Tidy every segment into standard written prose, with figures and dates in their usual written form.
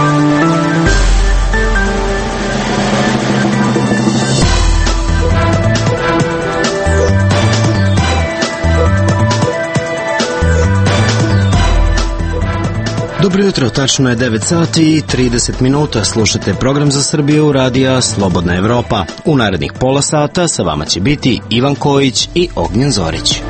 Dobro jutro, tačno je 9 sati i 30 minuta. Slušate program za Srbiju radija Slobodna Evropa. U narednih pola sata sa vama će biti Ivan Kojić i Ognjen Zorić.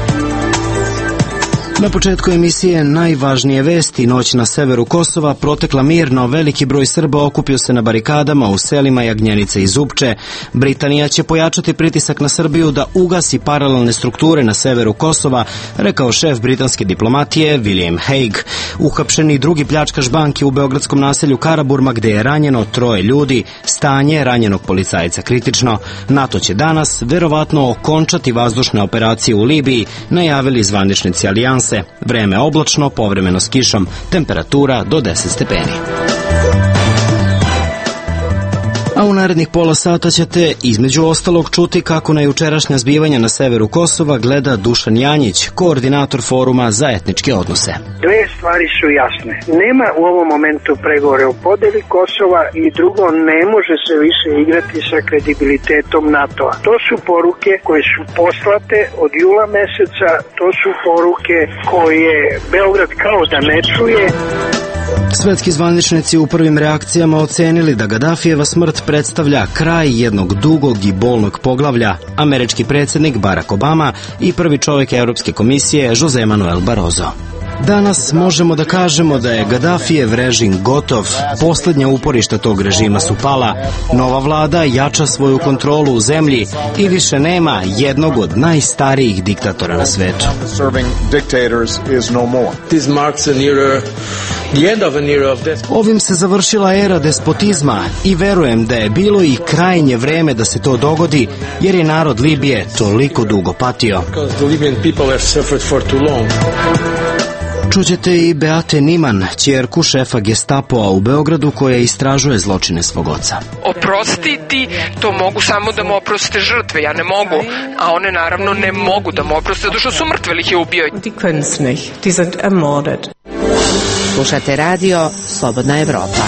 Na početku emisije najvažnije vesti. Noć na severu Kosova protekla mirno, veliki broj Srba okupio se na barikadama u selima Jagnjenice i Zupče. Britanija će pojačati pritisak na Srbiju da ugasi paralelne strukture na severu Kosova, rekao šef britanske diplomatije William Hague. Uhapšeni drugi pljačkaš banke u beogradskom naselju Karaburma, gde je ranjeno 3 ljudi. Stanje ranjenog policajca kritično. NATO će danas verovatno okončati vazdušne operacije u Libiji, najavili zvaničnici alijanse. Vreme oblačno, povremeno s kišom, temperatura do 10 stepeni. A u narednih pola sata ćete između ostalog čuti kako na jučerašnja zbivanja na severu Kosova gleda Dušan Janjić, koordinator foruma za etničke odnose. Dve stvari su jasne. Nema u ovom momentu pregovore o podeli Kosova i drugo, ne može se više igrati sa kredibilitetom NATO-a. To su poruke koje su poslate od jula meseca, to su poruke koje Beograd kao da ne čuje. Svetski zvaničnici u prvim reakcijama ocenili da Gadafijeva smrt predstavlja kraj jednog dugog i bolnog poglavlja. Američki predsjednik Barack Obama i prvi čovjek Europske komisije José Manuel Barroso. Danas možemo da kažemo da je Gadafijev režim gotov. Posljednja uporišta tog režima su pala. Nova vlada jača svoju kontrolu u zemlji i više nema jednog od najstarijih diktatora na svetu. Ovim se završila era despotizma i verujem da je bilo i krajnje vreme da se to dogodi, jer je narod Libije toliko dugo patio. Čućete i Beate Niman, ćerku šefa Gestapoa u Beogradu, koja istražuje zločine svog oca. Oprostiti, to mogu samo da mu oproste žrtve, ja ne mogu, a one naravno ne mogu da mu oproste, zato što su mrtve, ih je ubio. Slušate radio Slobodna Evropa.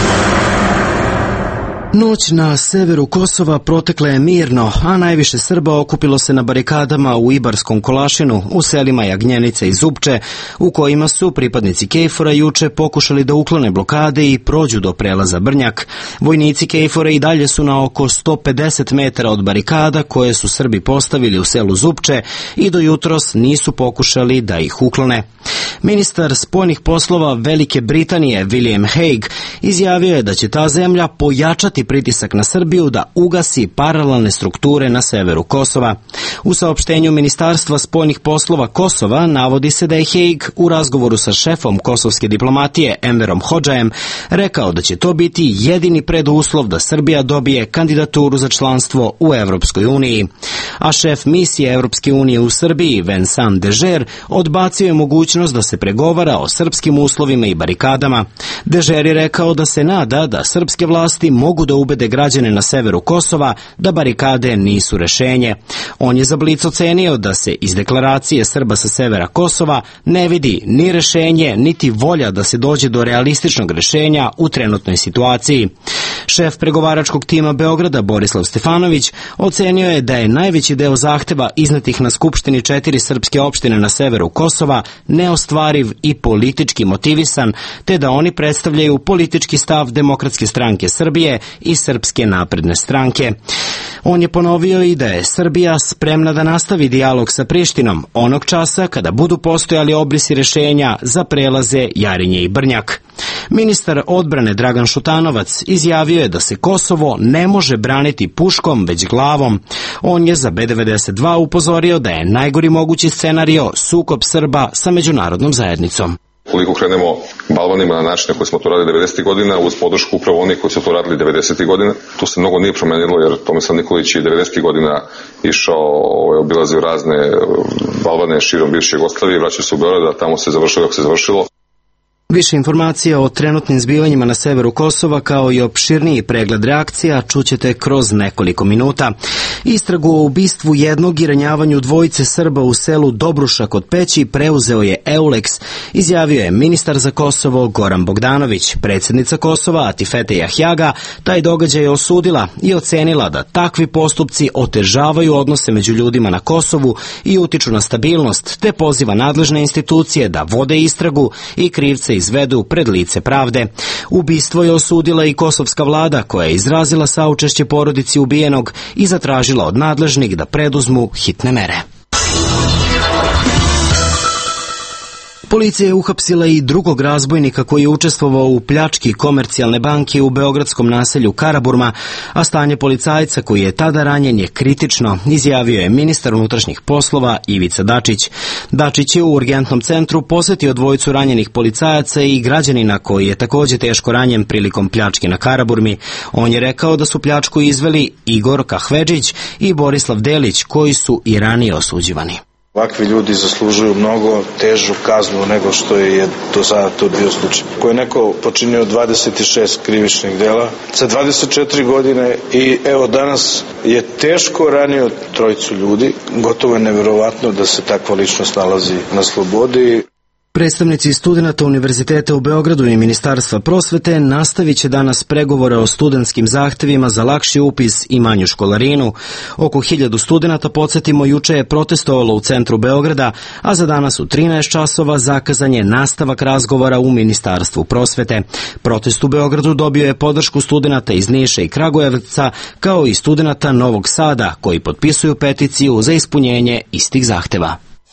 Noć na severu Kosova protekla je mirno, a najviše Srba okupilo se na barikadama u Ibarskom Kolašinu, u selima Jagnjenice i Zupče, u kojima su pripadnici KFOR-a juče pokušali da uklone blokade i prođu do prelaza Brnjak. Vojnici KFOR-a i dalje su na oko 150 metara od barikada koje su Srbi postavili u selu Zupče i do jutros nisu pokušali da ih uklone. Ministar spoljnih poslova Velike Britanije William Hague izjavio je da će ta zemlja pojačati pritisak na Srbiju da ugasi paralelne strukture na severu Kosova. U saopštenju Ministarstva spoljnih poslova Kosova navodi se da je Hague u razgovoru sa šefom kosovske diplomatije Enverom Hodžajem rekao da će to biti jedini preduslov da Srbija dobije kandidaturu za članstvo u Evropskoj uniji. A šef misije Evropske unije u Srbiji Vincent Dežer odbacio je mogućnost da se pregovara o srpskim uslovima i barikadama. Dežer je rekao da se nada da srpske vlasti mogu da ubede građane na severu Kosova da barikade nisu rešenje. On je za Blic ocenio da se iz deklaracije Srba sa severa Kosova ne vidi ni rešenje, niti volja da se dođe do realističnog rešenja u trenutnoj situaciji. Šef pregovaračkog tima Beograda Borislav Stefanović ocenio je da je najveći deo zahteva iznetih na Skupštini 4 srpske opštine na severu Kosova neostvariv i politički motivisan, te da oni predstavljaju politički stav Demokratske stranke Srbije i Srpske napredne stranke. On je ponovio i da je Srbija spremna da nastavi dijalog sa Prištinom onog časa kada budu postojali obrisi rešenja za prelaze Jarinje i Brnjak. Ministar odbrane Dragan Šutanovac izjavio je da se Kosovo ne može braniti puškom, već glavom. On je za B92 upozorio da je najgori mogući scenario sukob Srba sa međunarodnom zajednicom. Koliko krenemo balvanima na način koji smo to radili 90. godina, uz podršku upravo onih koji su to radili 90. godina, to se mnogo nije promenilo, jer Tomislav Nikolić je 90. godina išao, obilazio razne balvane širom bivše Jugoslavije, vraćao se u Beograd, a tamo se završilo kako se završilo. Više informacija o trenutnim zbivanjima na severu Kosova kao i opširniji pregled reakcija čućete kroz nekoliko minuta. Istragu o ubistvu jednog i ranjavanju dvojice Srba u selu Dobruša kod Peći preuzeo je EULEX, izjavio je ministar za Kosovo Goran Bogdanović. Predsjednica Kosova Atifete Jahjaga taj događaj je osudila i ocenila da takvi postupci otežavaju odnose među ljudima na Kosovu i utiču na stabilnost, te poziva nadležne institucije da vode istragu i krivce izvedu pred lice pravde. Ubistvo je osudila i kosovska vlada, koja je izrazila saučešće porodici ubijenog i zatražila od nadležnih da preduzmu hitne mere. Policija je uhapsila i drugog razbojnika koji je učestvovao u pljački Komercijalne banke u beogradskom naselju Karaburma, a stanje policajca koji je tada ranjen je kritično, izjavio je ministar unutrašnjih poslova Ivica Dačić. Dačić je u urgentnom centru posjetio dvojicu ranjenih policajaca i građanina koji je također teško ranjen prilikom pljačke na Karaburmi. On je rekao da su pljačku izveli Igor Kahvedžić i Borislav Delić, koji su i ranije osuđivani. Ovakvi ljudi zaslužuju mnogo težu kaznu nego što je do sada to bio slučaj. Ko je neko počinio 26 krivičnih dela sa 24 godine i evo danas je teško ranio trojicu ljudi. Gotovo je neverovatno da se takva ličnost nalazi na slobodi. Predstavnici studenata Univerziteta u Beogradu i Ministarstva prosvete nastavit će danas pregovore o studentskim zahtevima za lakši upis i manju školarinu. Oko 1000 studenata, podsjetimo, juče je protestovalo u centru Beograda, a za danas u 13 časova zakazan je nastavak razgovora u Ministarstvu prosvete. Protest u Beogradu dobio je podršku studenata iz Niša i Kragujevca, kao i studenata Novog Sada, koji potpisuju peticiju za ispunjenje istih zahteva.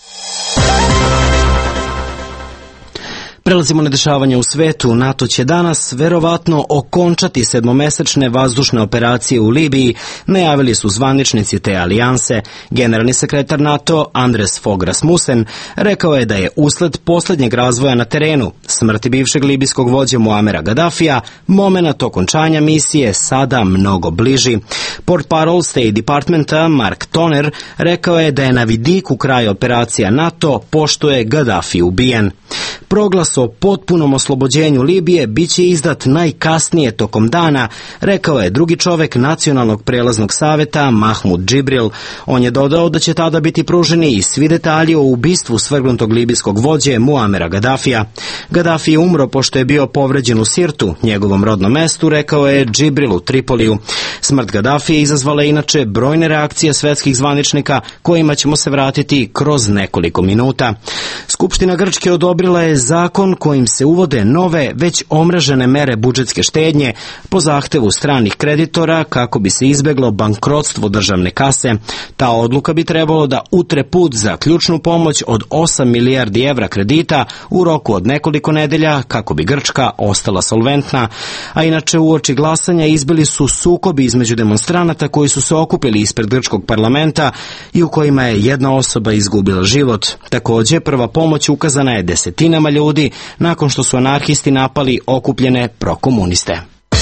Prelazimo na dešavanje u svetu. NATO će danas verovatno okončati 7-mesečne vazdušne operacije u Libiji, najavili su zvaničnici te alijanse. Generalni sekretar NATO Andres Fogh Rasmussen rekao je da je usled posljednjeg razvoja na terenu, smrti bivšeg libijskog vođe Muamera Gaddafija, momenat okončanja misije sada mnogo bliži. Portparol State Departmenta Mark Toner rekao je da je na vidiku kraj operacija NATO pošto je Gaddafi ubijen. Proglas o potpunom oslobođenju Libije biće izdat najkasnije tokom dana, rekao je drugi čovek Nacionalnog prelaznog saveta Mahmud Džibril. On je dodao da će tada biti pruženi i svi detalji o ubistvu svrgnutog libijskog vođe Muamera Gaddafija. Gaddafi je umro pošto je bio povređen u Sirtu, njegovom rodnom mestu, rekao je Džibril u Tripoliju. Smrt Gaddafija izazvala inače brojne reakcije svetskih zvaničnika, kojima ćemo se vratiti kroz nekoliko minuta. Skupština Grčke odobrila je zakon kojim se uvode nove, već omražene mere budžetske štednje po zahtevu stranih kreditora kako bi se izbeglo bankrotstvo državne kase. Ta odluka bi trebalo da utre put za ključnu pomoć od 8 milijardi evra kredita u roku od nekoliko nedelja kako bi Grčka ostala solventna. A inače, uoči glasanja izbili su sukobi između demonstranata koji su se okupili ispred grčkog parlamenta i u kojima je jedna osoba izgubila život. Također, prva pomoć ukazana je desetinama ljudi nakon što su anarhisti napali okupljene prokomuniste.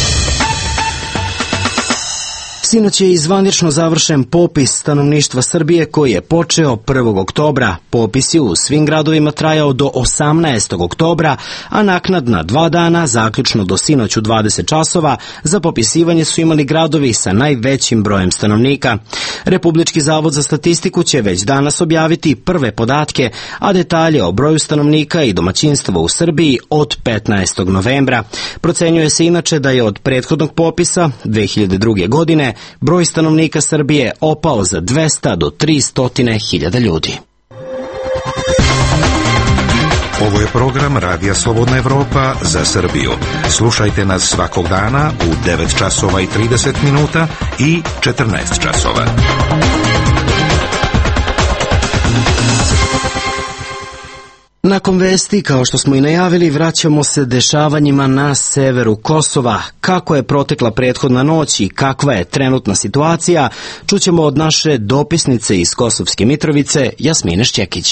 Sinoć je zvanično završen popis stanovništva Srbije koji je počeo 1. oktobra. Popis je u svim gradovima trajao do 18. oktobra, a naknadna 2 dana, zaključno do sinoć u 20 časova, za popisivanje su imali gradovi sa najvećim brojem stanovnika. Republički zavod za statistiku će već danas objaviti prve podatke, a detalje o broju stanovnika i domaćinstva u Srbiji od 15. novembra. Procenjuje se inače da je od prethodnog popisa 2002. godine broj stanovnika Srbije opao za 200 do 300 hiljada ljudi. Ovo je program Radija Slobodna Evropa za Srbiju. Slušajte nas svakog dana u 9 časova i 30 minuta i 14 časova. Nakon vesti, kao što smo i najavili, vraćamo se dešavanjima na severu Kosova. Kako je protekla prethodna noć i kakva je trenutna situacija, čućemo od naše dopisnice iz Kosovske Mitrovice, Jasmine Šćekić.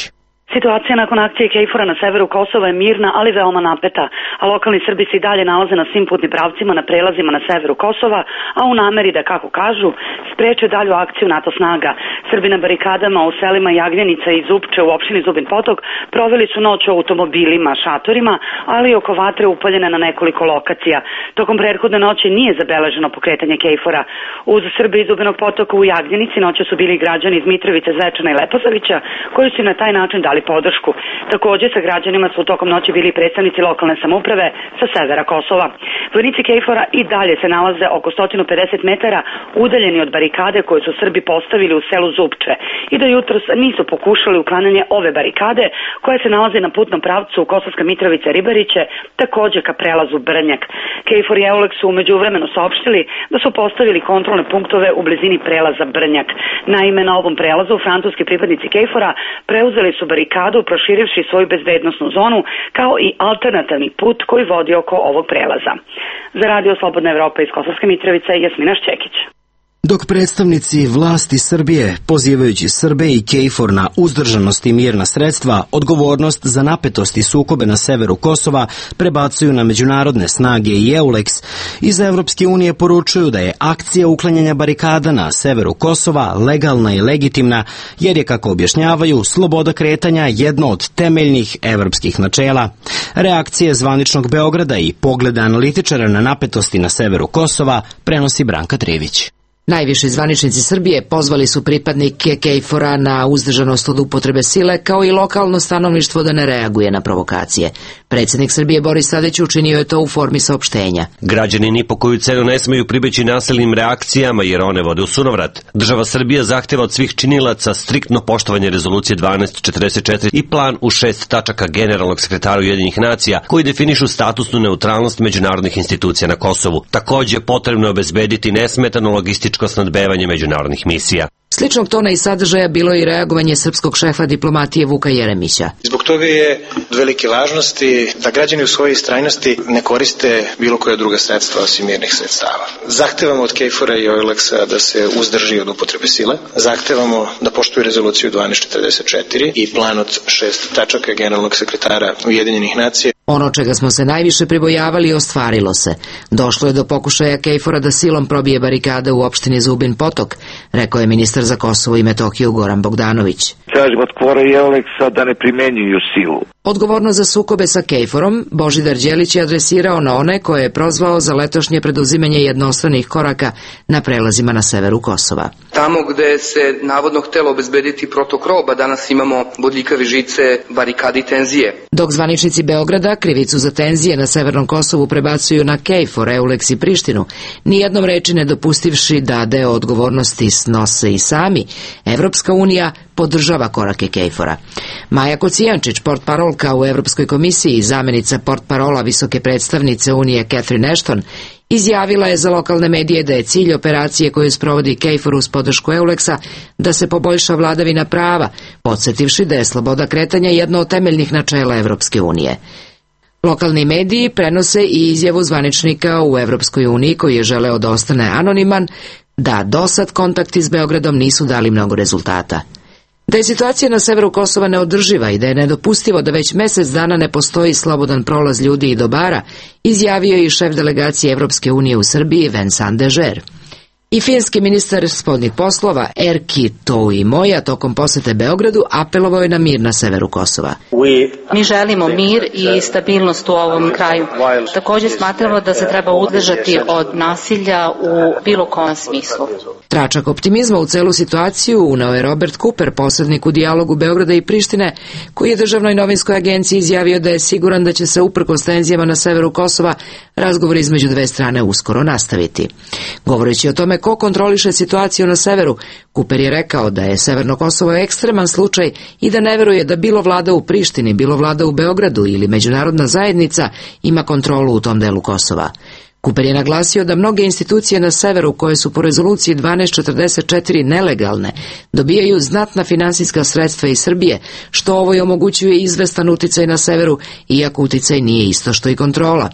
Situacija nakon akcije KFOR-a na severu Kosova je mirna, ali veoma napeta, a lokalni Srbi se i dalje nalaze na svim putnim pravcima na prelazima na severu Kosova, a u nameri da, kako kažu, spreče dalju akciju NATO snaga. Srbi na barikadama u selima Jagnjenica i Zupče u opštini Zubin Potok proveli su noć u automobilima, šatorima, ali i oko vatre upaljene na nekoliko lokacija. Tokom prethodne noći nije zabeleženo pokretanje KFOR-a. Uz Srbe iz Zubinog Potoka u Jagnjenici noću su bili građani iz Mitrovice, Zvečana i Leposavića, koji su na taj način dali podršku. Takođe sa građanima su tokom noći bili predstavnici lokalne samouprave sa severa Kosova. Vojnici KFOR-a i dalje se nalaze oko 150 metara udaljeni od barikade koje su Srbi postavili u selu Zupče i do jutros nisu pokušali uklanjanje ove barikade koja se nalazi na putnom pravcu Kosovska Mitrovica Ribariće, takođe ka prelazu Brnjak. KFOR i EULEX su umeđu vremenu saopštili da su postavili kontrolne punktove u blizini prelaza Brnjak. Naime, na ovom prelazu francuski pripadnici KFOR-a preuzeli su barikadu proširivši svoju bezbednosnu zonu kao i alternativni put koji vodi oko ovog prelaza. Za Radio Slobodna Evropa iz Kosovske Mitrovice, Jasmina Šćekić. Dok predstavnici vlasti Srbije, pozivajući Srbe i KFOR na uzdržanost i mirna sredstva, odgovornost za napetost i sukobe na severu Kosova prebacuju na međunarodne snage i EULEX, iz Evropske unije poručuju da je akcija uklanjanja barikada na severu Kosova legalna i legitimna, jer je, kako objašnjavaju, sloboda kretanja jedno od temeljnih evropskih načela. Reakcije zvaničnog Beograda i pogleda analitičara na napetosti na severu Kosova prenosi Branka Trivić. Najviši zvaničnici Srbije pozvali su pripadnike KFOR-a na uzdržanost od upotrebe sile, kao i lokalno stanovništvo da ne reaguje na provokacije. Predsjednik Srbije Boris Tadić učinio je to u formi saopštenja. Građani ni po koju cenu ne smeju pribeći nasilnim reakcijama, jer one vode u sunovrat. Država Srbija zahteva od svih činilaca striktno poštovanje rezolucije 1244 i plan u 6 tačaka generalnog sekretara Ujedinjenih nacija, koji definišu statusnu neutralnost međunarodnih institucija na Kosovu. Takođe, potrebno je obezbediti nesmetano logističko snadbevanje međunarodnih misija. Sličnog tona i sadržaja bilo je i reagovanje srpskog šefa diplomatije Vuka Jeremića. Zbog toga je od velike važnosti da građani u svojoj istrajnosti ne koriste bilo koja druga sredstva osim mirnih sredstava. Zahtevamo od KFOR-a i EULEX-a da se uzdrži od upotrebe sile. Zahtevamo da poštuju rezoluciju 1244 i plan od 6 tačaka generalnog sekretara Ujedinjenih nacija. Ono čega smo se najviše pribojavali ostvarilo se. Došlo je do pokušaja KFOR-a da silom probije barikade u opštini Zubin Potok, rekao je ministar za Kosovo i Metohiju Goran Bogdanović. Tražimo od KFOR-a i EULEX-a da ne primenjuju silu. Odgovorno za sukobe sa KFOR-om, Božidar Đelić je adresirao na one koje je prozvao za letošnje preduzimanje jednostranih koraka na prelazima na severu Kosova. Tamo gde se navodno htelo obezbediti protok roba, danas imamo bodljikave žice, barikade i tenzije. Dok zvaničnici Beograda krivicu za tenzije na severnom Kosovu prebacuju na KFOR, EULEX i Prištinu, nijednom reči ne dopustivši da deo odgovornosti snose i sami, Evropska unija podržava korake KFOR-a. Maja Kocijančić, portparolka u Evropskoj komisiji i zamenica portparola visoke predstavnice Unije Catherine Ashton, izjavila je za lokalne medije da je cilj operacije koju sprovodi KFOR uz podršku EULEX-a da se poboljša vladavina prava, podsjetivši da je sloboda kretanja jedno od temeljnih načela Evropske unije. Lokalni mediji prenose i izjavu zvaničnika u Evropskoj uniji koji je želeo da ostane anoniman, da dosad kontakti s Beogradom nisu dali mnogo rezultata. Da je situacija na severu Kosova neodrživa i da je nedopustivo da već mesec dana ne postoji slobodan prolaz ljudi i dobara, izjavio je i šef delegacije Evropske unije u Srbiji Vincent Dežer. I finski ministar spoljnih poslova Erkki Tuomioja tokom posete Beogradu apelovao je na mir na severu Kosova. Mi želimo mir i stabilnost u ovom kraju. Također smatramo da se treba uzdržati od nasilja u bilo kom smislu. Tračak optimizma u celu situaciju uneo je Robert Cooper, posrednik u dijalogu Beograda i Prištine, koji je Državnoj novinskoj agenciji izjavio da je siguran da će se uprkos tenzijama na severu Kosova razgovori između dve strane uskoro nastaviti. Govoreći o tome ko kontroliše situaciju na severu, Cooper je rekao da je severno Kosovo ekstreman slučaj i da ne veruje da bilo vlada u Prištini, bilo vlada u Beogradu ili međunarodna zajednica ima kontrolu u tom delu Kosova. Cooper je naglasio da mnoge institucije na severu koje su po rezoluciji 1244 nelegalne dobijaju znatna finansijska sredstva iz Srbije, što ovo i omogućuje izvestan uticaj na severu, iako uticaj nije isto što i kontrola.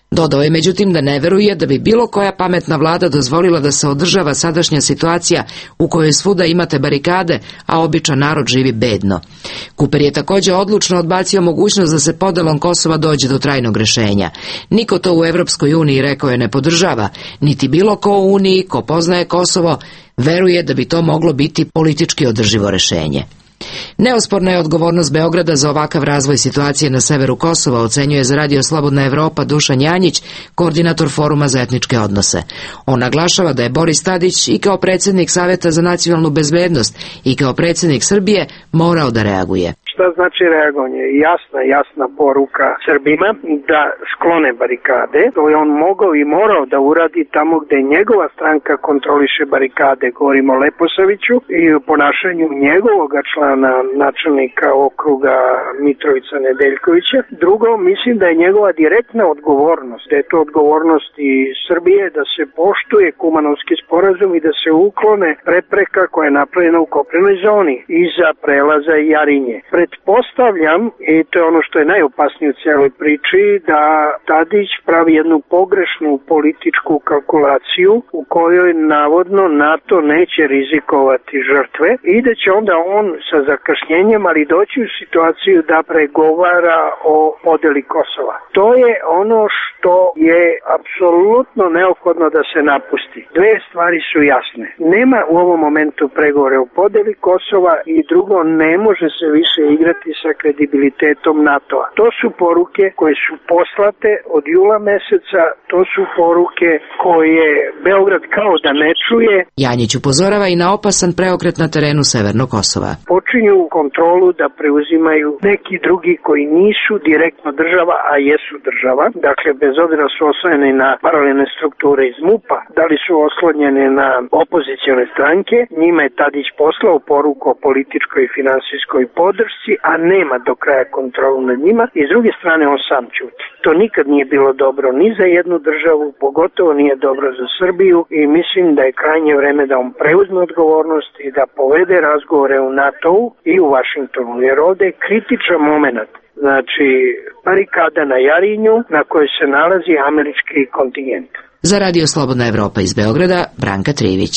Dodao je međutim da ne veruje da bi bilo koja pametna vlada dozvolila da se održava sadašnja situacija u kojoj svuda imate barikade, a običan narod živi bedno. Cooper je također odlučno odbacio mogućnost da se podelom Kosova dođe do trajnog rešenja. Niko to u Evropskoj uniji, rekao je, ne podržava, niti bilo ko u Uniji ko poznaje Kosovo veruje da bi to moglo biti politički održivo rešenje. Neosporna je odgovornost Beograda za ovakav razvoj situacije na severu Kosova, ocenjuje za Radio Slobodna Evropa Dušan Janjić, koordinator Foruma za etničke odnose. On naglašava da je Boris Tadić i kao predsjednik Saveta za nacionalnu bezbednost i kao predsjednik Srbije morao da reaguje. Šta znači reagovanje? Jasna poruka Srbima da sklone barikade. To je on mogao i morao da uradi tamo gde njegova stranka kontroliše barikade. Govorimo o Leposaviću i o ponašanju njegovoga člana načelnika okruga Mitrovica Nedeljkovića. Drugo, mislim da je njegova direktna odgovornost, da je to odgovornost i Srbije da se poštuje Kumanovski sporazum i da se uklone prepreka koja je napravljena u kopnenoj zoni iza prelaza Jarinje. Pretpostavljam, i to je ono što je najopasnije u cijeloj priči, da Tadić pravi jednu pogrešnu političku kalkulaciju u kojoj navodno NATO neće rizikovati žrtve i da će onda on sa zakašnjenjem, ali doći u situaciju da pregovara o podeli Kosova. To je ono što je apsolutno neophodno da se napusti. Dve stvari su jasne. Nema u ovom momentu pregovore o podeli Kosova i drugo, ne može se više igrati sa kredibilitetom NATO-a. To su poruke koje su poslate od jula meseca, to su poruke koje Beograd kao da ne čuje. Janjić upozorava i na opasan preokret na terenu severnog Kosova. Počinju kontrolu da preuzimaju neki drugi koji nisu direktno država, a jesu država. Dakle, bez obzira su oslonjeni na paralelne strukture iz MUP-a, da li su oslonjene na opozicione stranke, njima je Tadić poslao poruku o političkoj i finansijskoj podršci, a nema do kraja kontrolu nad njima i s druge strane on sam ćuti. To nikad nije bilo dobro ni za jednu državu, pogotovo nije dobro za Srbiju i mislim da je krajnje vreme da on preuzme odgovornost i da povede razgovore u NATO-u i u Vašingtonu, jer ovdje je kritičan moment. Znači, barikada na Jarinju na kojoj se nalazi američki kontingent. Za Radio Slobodna Evropa iz Beograda, Branka Trivić.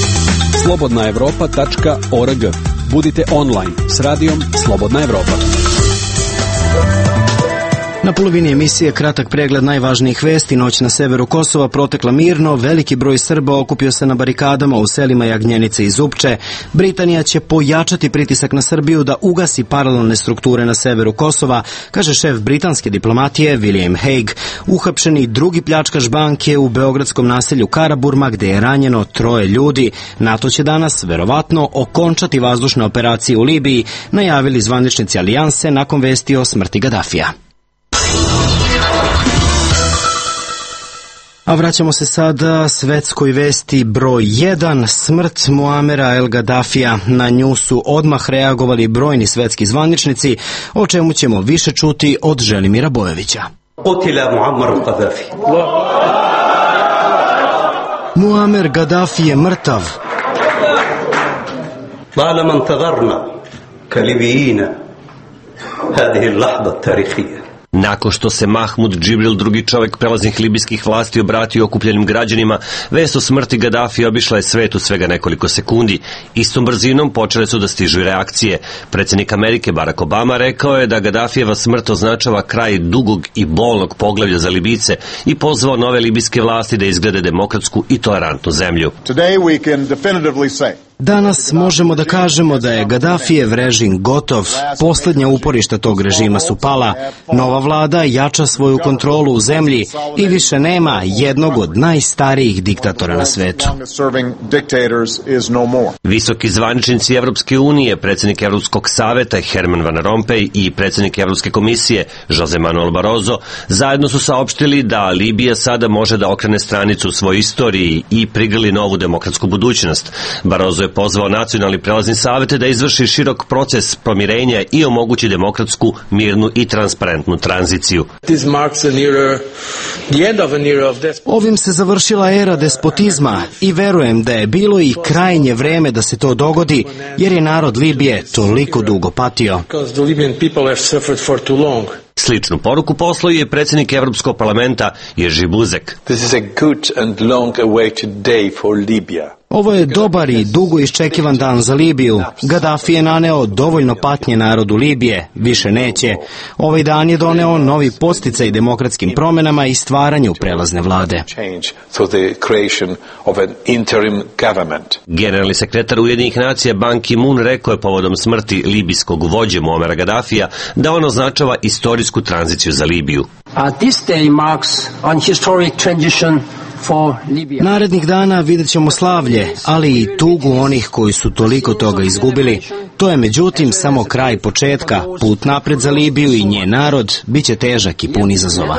slobodnaevropa.org. Budite online s radijom Slobodna Evropa. Na polovini emisije kratak pregled najvažnijih vesti. Noć na severu Kosova protekla mirno, veliki broj Srba okupio se na barikadama u selima Jagnjenice i Zupče. Britanija će pojačati pritisak na Srbiju da ugasi paralelne strukture na severu Kosova, kaže šef britanske diplomatije William Hague. Uhapšeni drugi pljačkaš banke u beogradskom naselju Karaburma, gde je ranjeno 3 ljudi. NATO će danas, verovatno, okončati vazdušne operacije u Libiji, najavili zvaničnici alijanse nakon vesti o smrti Gadafija. A vraćamo se sada svetskoj vesti broj 1, smrt Muamera El Gaddafija. Na nju su odmah reagovali brojni svetski zvaničnici, o čemu ćemo više čuti od Želimira Bojovića. Muamer Gaddafi je mrtav. طالما انتظرنا كليبيين هذه اللحظة التاريخية. Nakon što se Mahmud Džibril, drugi čovjek prelaznih libijskih vlasti, obratio okupljenim građanima, vest o smrti Gaddafija obišla je svet u svega nekoliko sekundi. Istom brzinom počele su da stižu i reakcije. Predsjednik Amerike Barack Obama rekao je da Gaddafijeva smrt označava kraj dugog i bolnog poglavlja za Libijce i pozvao nove libijske vlasti da izgrade demokratsku i tolerantnu zemlju. Danas možemo da kažemo da je Gaddafijev režim gotov. Posljednja uporišta tog režima su pala. Nova vlada jača svoju kontrolu u zemlji i više nema jednog od najstarijih diktatora na svetu. Visoki zvaničnici Evropske unije, predsjednik Evropskog saveta Herman Van Rompuy i predsjednik Evropske komisije Jose Manuel Barroso zajedno su saopštili da Libija sada može da okrene stranicu u svojoj istoriji i prigrli novu demokratsku budućnost. Barroso je pozvao nacionalni prelazni savete da izvrši širok proces pomirenja i omogući demokratsku, mirnu i transparentnu tranziciju. Ovim se završila era despotizma i verujem da je bilo i krajnje vreme da se to dogodi, jer je narod Libije toliko dugo patio. Sličnu poruku poslao je predsjednik Evropskog parlamenta Jerzy Buzek. This is a good and long awaited day for Libya. Ovo je dobar i dugo iščekivan dan za Libiju. Gaddafi je naneo dovoljno patnje narodu Libije, više neće. Ovaj dan je doneo novi podsticaj demokratskim promenama i stvaranju prelazne vlade. Generalni sekretar Ujedinjenih nacija Ban Ki-moon rekao je povodom smrti libijskog vođe Muamera Gaddafija da on označava istorijsku tranziciju za Libiju. This day marks an historic transition. Narednih dana vidjet ćemo slavlje, ali i tugu onih koji su toliko toga izgubili. To je međutim samo kraj početka. Put napred za Libiju i njen narod bit će težak i pun izazova.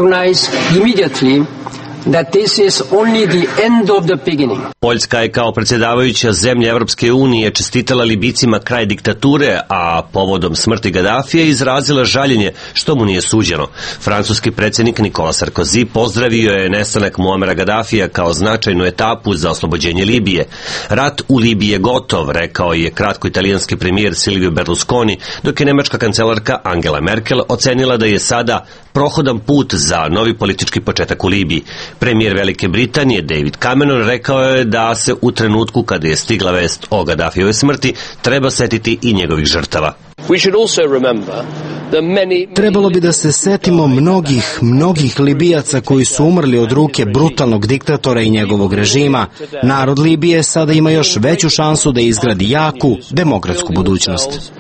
Poljska je kao predsjedavajuća zemlja Evropske unije čestitala Libicima kraj diktature, a povodom smrti Gaddafija izrazila žaljenje što mu nije suđeno. Francuski predsjednik Nicolas Sarkozy pozdravio je nestanak Muamera Gaddafija kao značajnu etapu za oslobođenje Libije. Rat u Libiji je gotov, rekao je kratko italijanski premijer Silvio Berlusconi, dok je nemačka kancelarka Angela Merkel ocenila da je sada prohodan put za novi politički početak u Libiji. Premijer Velike Britanije David Cameron rekao je da se u trenutku kada je stigla vest o Gaddafijevoj smrti treba setiti i njegovih žrtava. Trebalo bi da se setimo mnogih Libijaca koji su umrli od ruke brutalnog diktatora i njegovog režima. Narod Libije sada ima još veću šansu da izgradi jaku, demokratsku budućnost.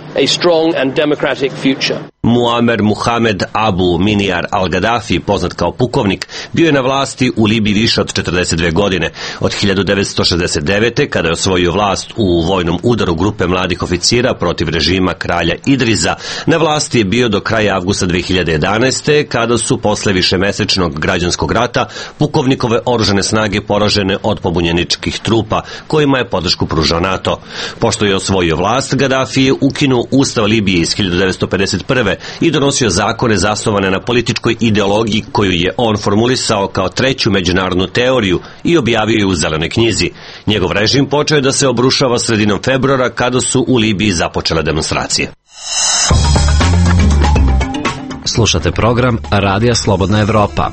Muamer Muhamed Abu Miniar al-Gaddafi, poznat kao pukovnik, bio je na vlasti u Libiji više od 42 godine. Od 1969. kada je osvojio vlast u vojnom udaru grupe mladih oficira protiv režima kralja Idriza, na vlasti je bio do kraja avgusta 2011. kada su posle višemesečnog građanskog rata pukovnikove oružane snage poražene od pobunjeničkih trupa kojima je podršku pružao NATO. Pošto je osvojio vlast, Gaddafi je ukinuo Ustav Libije iz 1951. i donosio zakone zasnovane na političkoj ideologiji koju je on formulisao kao treću međunarodnu teoriju i objavio je u Zelenoj knjizi. Njegov režim počeo je da se obrušava sredinom februara kada su u Libiji započele demonstracije. Slušate program Radija Slobodna Evropa.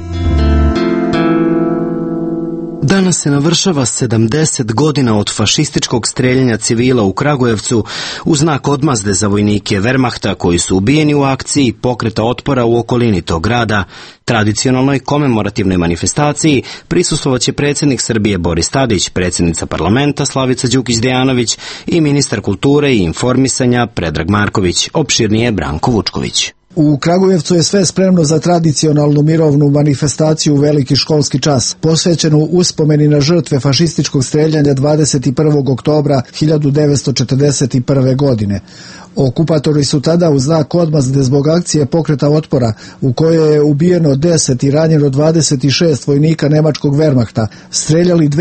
Danas se navršava 70 godina od fašističkog streljanja civila u Kragujevcu u znak odmazde za vojnike Wehrmachta koji su ubijeni u akciji pokreta otpora u okolini tog grada. Tradicionalnoj komemorativnoj manifestaciji prisustvovaće predsjednik Srbije Boris Tadić, predsjednica parlamenta Slavica Đukić-Dejanović i ministar kulture i informisanja Predrag Marković. Opširnije Branko Vučković. U Kragujevcu je sve spremno za tradicionalnu mirovnu manifestaciju Veliki školski čas, posvećenu uspomeni na žrtve fašističkog streljanja 21. oktobra 1941. godine. Okupatori su tada u znak odmazde zbog akcije pokreta otpora, u kojoj je ubijeno 10 i ranjeno 26 vojnika nemačkog Wehrmachta, streljali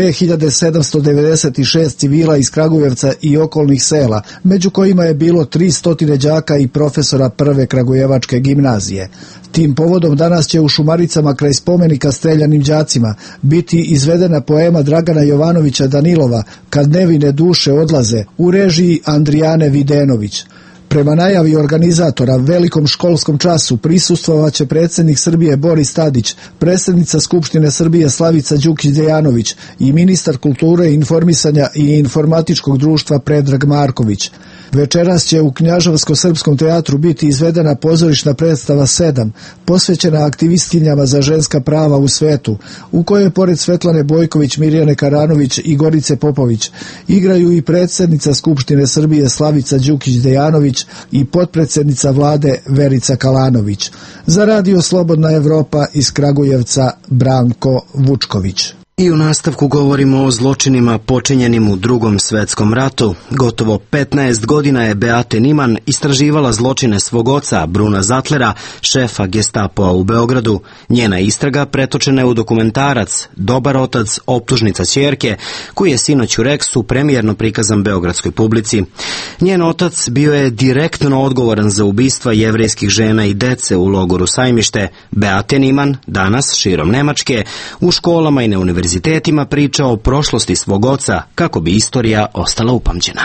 2796 civila iz Kragujevca i okolnih sela, među kojima je bilo 300 đaka i profesora prve kragujevačke gimnazije. Tim povodom danas će u Šumaricama kraj spomenika streljanim đacima biti izvedena poema Dragana Jovanovića Danilova Kad nevine duše odlaze u režiji Andrijane Videnović. Prema najavi organizatora Velikom školskom času prisustvovaće predsjednik Srbije Boris Tadić, predsjednica Skupštine Srbije Slavica Đukić-Dejanović i ministar kulture, informisanja i informatičkog društva Predrag Marković. Večeras će u Knjaževsko-srpskom teatru biti izvedena pozorišna predstava 7, posvećena aktivistkinjama za ženska prava u svetu, u kojoj pored Svetlane Bojković, Mirjane Karanović i Gorice Popović igraju i predsjednica Skupštine Srbije Slavica Đukić-Dejanović i potpredsjednica vlade Verica Kalanović. Za Radio Slobodna Evropa iz Kragujevca Branko Vučković. I u nastavku govorimo o zločinima počinjenim u Drugom svetskom ratu. Gotovo 15 godina je Beate Niman istraživala zločine svog oca, Bruna Zatlera, šefa Gestapoa u Beogradu. Njena istraga pretočena je u dokumentarac Dobar otac, optužnica ćerke, koji je sinoć u Reksu premijerno prikazan beogradskoj publici. Njen otac bio je direktno odgovoran za ubistva jevrejskih žena i dece u logoru Sajmište. Beate Niman danas širom Nemačke u školama i na univerzitetima priča o prošlosti svog oca kako bi istorija ostala upamćena.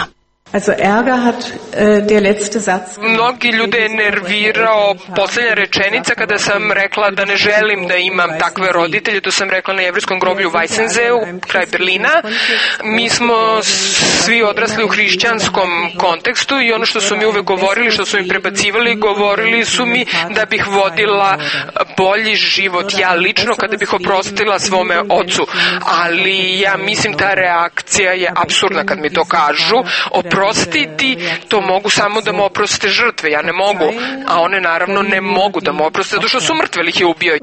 Mnogi ljude je nervirao poslednja rečenica kada sam rekla da ne želim da imam takve roditelje. To sam rekla na jevrijskom groblju u Weissensee, kraj Berlina. Mi smo svi odrasli u hrišćanskom kontekstu i ono što su mi uvek govorili, što su mi prebacivali, govorili su mi da bih vodila bolji život ja lično kada bih oprostila svome ocu. Ali ja mislim ta reakcija je apsurdna kad mi to kažu. Oprostiti, to mogu samo da mu oproste žrtve, ja ne mogu, a one naravno ne mogu da mu oproste, zato što su mrtve, ih je ubio.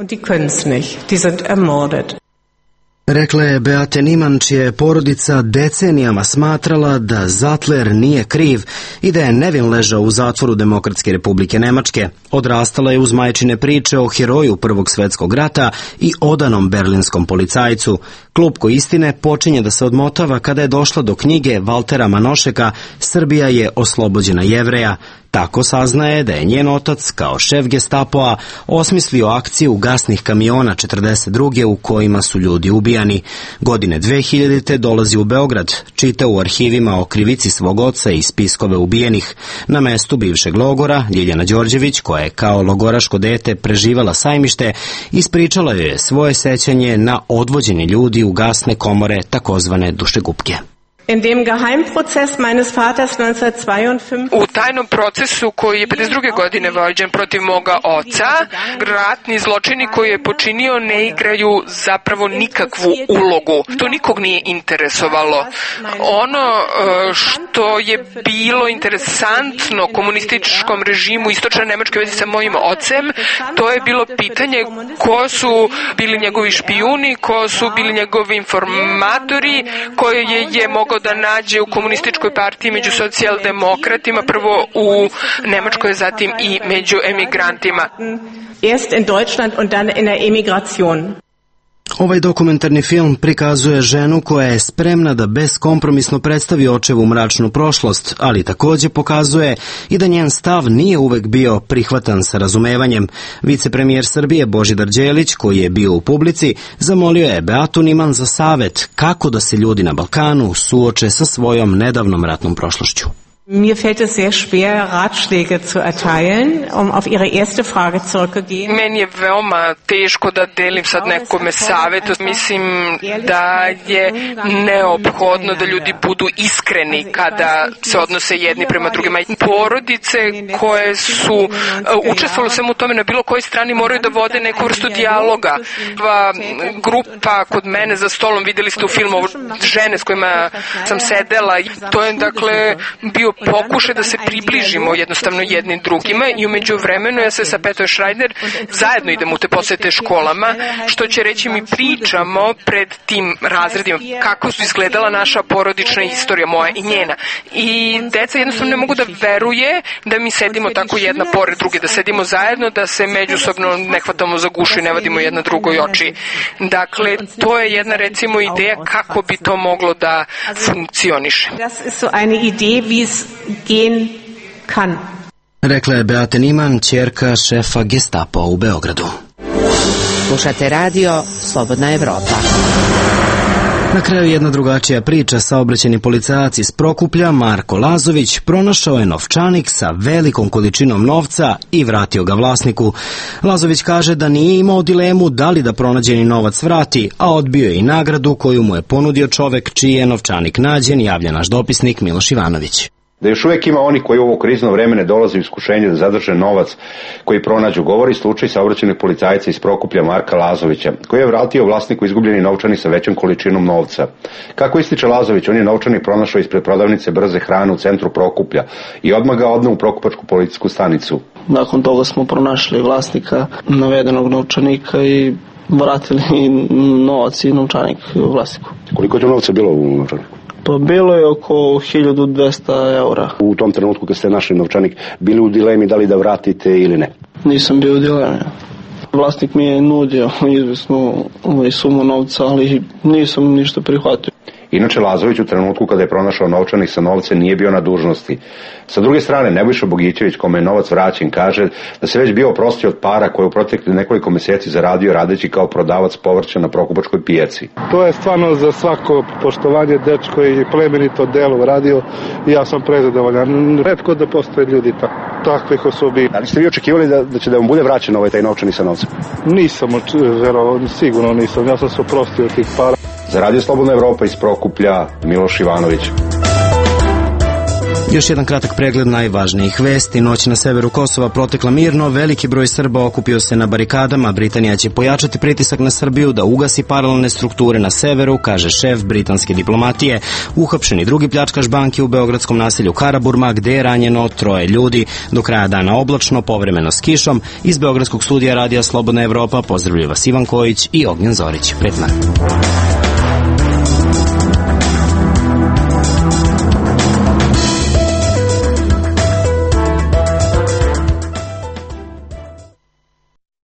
Rekla je Beate Niman, čija je porodica decenijama smatrala da Zatler nije kriv i da je nevin ležao u zatvoru Demokratske republike Nemačke. Odrastala je uz majčine priče o heroju Prvog svetskog rata i odanom berlinskom policajcu. Klupko istine počinje da se odmotava kada je došla do knjige Valtera Manošeka "Srbija je oslobođena Jevreja". Tako saznaje da je njen otac, kao šef Gestapoa, osmislio akciju gasnih kamiona 42. u kojima su ljudi ubijani. Godine 2000. dolazi u Beograd, čita u arhivima o krivici svog oca i spiskove ubijenih. Na mestu bivšeg logora, Ljiljana Đorđević, koja je kao logoraško dete preživala Sajmište, ispričala joj je svoje sećanje na odvođenje ljudi u gasne komore, takozvane dušegupke. U tajnom procesu koji je 52. godine vođen protiv moga oca, ratni zločini koji je počinio ne igraju zapravo nikakvu ulogu. To nikog nije interesovalo. Ono što je bilo interesantno komunističkom režimu istočne Nemačke vezi sa mojim ocem, to je bilo pitanje ko su bili njegovi špijuni, ko su bili njegovi informatori, koje je mogao da nađe u komunističkoj partiji među socijaldemokratima, prvo u Nemačkoj, zatim i među emigrantima. Erst in Deutschland und dann in der Emigration. Ovaj dokumentarni film prikazuje ženu koja je spremna da beskompromisno predstavi očevu mračnu prošlost, ali takođe pokazuje i da njen stav nije uvek bio prihvatan sa razumevanjem. Vicepremijer Srbije Božidar Đelić, koji je bio u publici, zamolio je Beatu Niman za savet kako da se ljudi na Balkanu suoče sa svojom nedavnom ratnom prošlošću. Mir fällt es sehr schwer, Ratschläge zu erteilen, auf Ihre erste Frage zurückzugehen. Meni je veoma teško da delim sad nekome savjet. Mislim da je neophodno da ljudi budu iskreni kada se odnose jedni prema drugima. Porodice koje su učestvovale svemu tome na bilo kojoj strani moraju da vode neku vrstu dijaloga. Grupa kod mene za stolom, videli ste u filmu žene s kojima sam sedela, to je dakle bio pokušaj da se približimo jednostavno jednim drugima i umeđu vremenu ja se sa Petom Schreider zajedno idemo u te posete školama, što će reći mi pričamo pred tim razredima kako su izgledala naša porodična istorija, moja i njena. I deca jednostavno ne mogu da veruje da mi sedimo tako jedna pored druge, da sedimo zajedno, da se međusobno ne hvatamo za gušu i ne vadimo jedna drugoj oči. Dakle, to je jedna recimo ideja kako bi to moglo da funkcioniše. Rekla je Beate Niman, ćerka šefa Gestapo u Beogradu. Slušate radio Slobodna Evropa. Na kraju jedna drugačija priča. Saobraćajni policajac iz Prokuplja, Marko Lazović, pronašao je novčanik sa velikom količinom novca i vratio ga vlasniku. Lazović kaže da nije imao dilemu da li da pronađeni novac vrati, a odbio je i nagradu koju mu je ponudio čovek čiji je novčanik nađen, javlja naš dopisnik Miloš Ivanović. Da još uvijek ima oni koji u ovo krizno vreme ne dolaze u iskušenje da zadrže novac koji pronađu, govori slučaj saobraćajnog policajca iz Prokuplja Marka Lazovića, koji je vratio vlasniku izgubljeni novčanik sa većom količinom novca. Kako ističe Lazović, on je novčanik pronašao ispred prodavnice brze hrane u centru Prokuplja i odmah ga odneo u Prokupačku policijsku stanicu. Nakon toga smo pronašli vlasnika navedenog novčanika i vratili novac i novčanik vlasniku. Koliko je to novca bilo u novčaniku? Pa bilo je oko 1200 eura. U tom trenutku kad ste našli novčanik, bili u dilemi da li da vratite ili ne? Nisam bio u dilemi. Vlasnik mi je nudio izvesnu sumu novca, ali nisam ništa prihvatio. Inače, Lazović u trenutku kada je pronašao novčanik sa novcem nije bio na dužnosti. Sa druge strane, Nebojša Bogićević, kome je novac vraćen, kaže da se već bio oprostio od para koje u protekli nekoliko meseci zaradio radeći kao prodavac povrća na Prokupačkoj pijaci. To je stvarno za svako poštovanje, dečko i plemenito delo radio i ja sam prezadovoljan. Retko da postoje ljudi takvih osobi. Da li ste vi očekivali da će da vam bude vraćen taj novčanik sa novcem? Nisam verovao, sigurno nisam. Ja sam se oprostio od tih para. Za Radio Slobodna Evropa iz Prokuplja, Miloš Ivanović. Još jedan kratak pregled najvažnijih vesti. Noć na severu Kosova protekla mirno, veliki broj Srba okupio se na barikadama. Britanija će pojačati pritisak na Srbiju da ugasi paralelne strukture na severu, kaže šef britanske diplomatije. Uhapšeni drugi pljačkaš banke u beogradskom naselju Karaburma, gde je ranjeno 3 ljudi. Do kraja dana oblačno, povremeno s kišom. Iz beogradskog studija Radija Slobodna Evropa pozdravljaju vas Ivan Kojić i Ognjen Zorić. Prijatno.